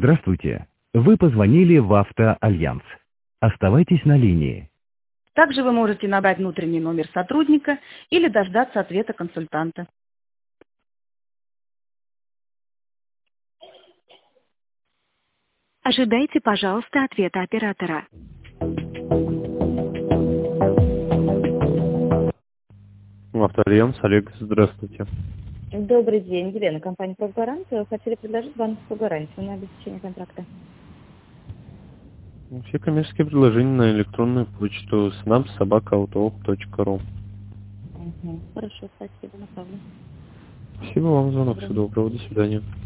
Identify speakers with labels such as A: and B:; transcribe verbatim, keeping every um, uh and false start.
A: Здравствуйте. Вы позвонили в Автоальянс. Оставайтесь на линии.
B: Также вы можете набрать внутренний номер сотрудника или дождаться ответа консультанта. Ожидайте, пожалуйста, ответа оператора.
C: Автоальянс, Олег, здравствуйте.
D: Добрый день, Елена, компания «Профгарант». Хотели предложить банковскую гарантию на обеспечение контракта.
C: Все коммерческие предложения на электронную почту снаб собака автоop точка ру.
D: Угу. Хорошо, спасибо, направлю.
C: Спасибо вам за звонок. Всего доброго, до свидания.